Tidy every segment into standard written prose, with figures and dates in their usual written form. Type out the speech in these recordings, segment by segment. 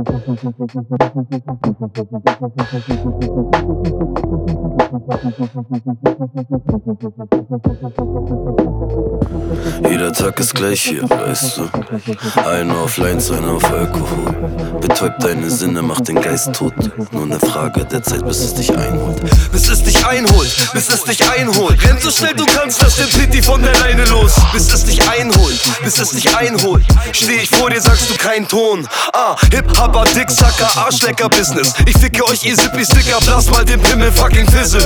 Jeder Tag ist gleich hier, weißt du. Einer auf Lines, einer auf Alkohol. Betäubt deine Sinne, macht den Geist tot. Nur eine Frage der Zeit, bis es dich einholt. Bis es dich einholt, bis es dich einholt. Renn so schnell du kannst, lass den Pitti von der Leine los. Bis es dich einholt, bis es dich einholt. Steh ich vor dir, sagst du keinen Ton. Hip-Hopper, Dicksacker, Arschlecker-Business. Ich ficke euch, ihr Sippy-Sticker, blass mal den Pimmel, fucking Fizzle.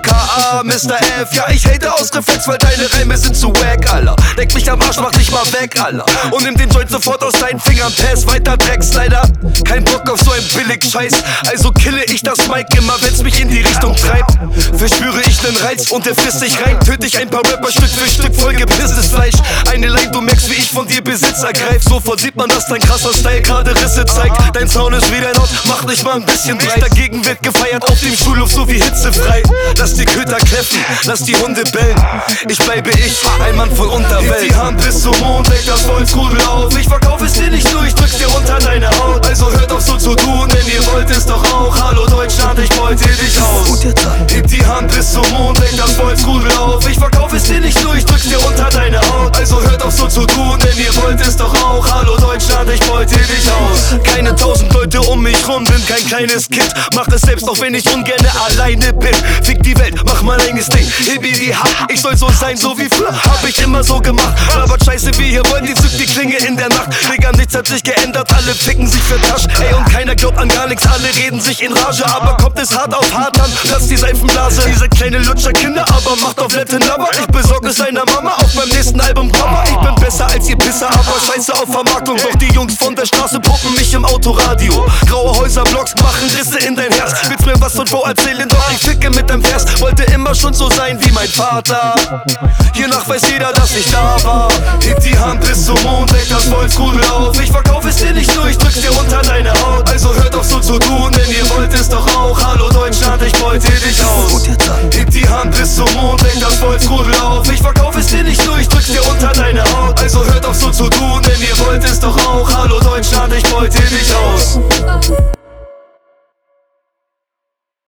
AKA Mr. F, ja ich hate aus Reflex, weil deine Reime sind zu wack, Alter. Leck mich am Arsch, mach dich mal weg, Alter. Und nimm den Joint sofort aus deinen Fingern, pass weiter, Drecksleider. Kein Bock auf so ein Billig-Scheiß, also kille ich das Mic immer, wenn's mich in die Richtung treibt. Verspüre ich nen Reiz und der frisst dich rein. Töte ich ein paar Rapper Stück für Stück, voll gepisstes Fleisch. Eine Line, du merkst, wie ich von dir Besitz ergreif. Sofort sieht man, dass dein krasser Style gerade Risse zeigt. Dein Sound ist wieder laut, mach dich mal ein bisschen breit. Dagegen wird gefeiert auf dem Schulhof, so wie hitzefrei. Lass die Köter kläffen, lass die Hunde bellen. Ich bleibe ich, ein Mann von Unterwelt. Heb die Hand bis zum Mond, leg das Volksrudel auf. Ich verkauf es dir nicht nur, ich drück's dir unter deine Haut. Also hört auf so zu tun, denn ihr wollt es doch auch. Hallo Deutschland, ich beute dich aus. Heb die Hand bis zum Mond, leg das Volksrudel auf. Ich verkauf es dir nicht nur, ich drück's dir unter deine Haut. Also hört auf so zu tun, denn ihr wollt es doch auch. Hallo Deutschland, ich beute dich aus. Keine 1000 Leute um mich rum, bin kein kleines Kind. Mach es selbst, auch wenn ich ungerne alleine bin. Fick die Welt, mach mein eigenes Ding. Hebi die Hand, ich soll so sein, so wie früher. Hab ich immer so gemacht. Aber scheiße, wie ihr wollt, die zückt die Klinge in der Nacht. Digga, nichts hat sich geändert, alle ficken sich für Tasch. Ey, und keiner glaubt an gar nichts, alle reden sich in Rage. Aber kommt es hart auf hart an, platzt die Seifenblase. Diese kleine Lutscherkinder, aber macht auf Letten Labber. Ich besorg es seiner Mama auf meinem nächsten Album Papa. Ich bin besser als ihr Pisser, aber scheiße auf Vermarktung. Doch die Jungs von der Straße pumpen mich im Autoradio. Graue Häuserblocks machen Risse in dein Herz. Willst mir was von vor erzählen, doch ich ficke mit deinem Vers. Wollte immer schon so sein wie mein Vater. Hiernach weiß jeder, dass ich da war. Heb die Hand bis zum Mond, leg das Volksrudel auf. Ich verkauf es dir nicht nur, ich drück's dir unter deine Haut. Also hört auf so zu tun, denn ihr wollt es doch auch. Hallo Deutschland, ich beute dich aus. Heb die Hand bis zum Mond,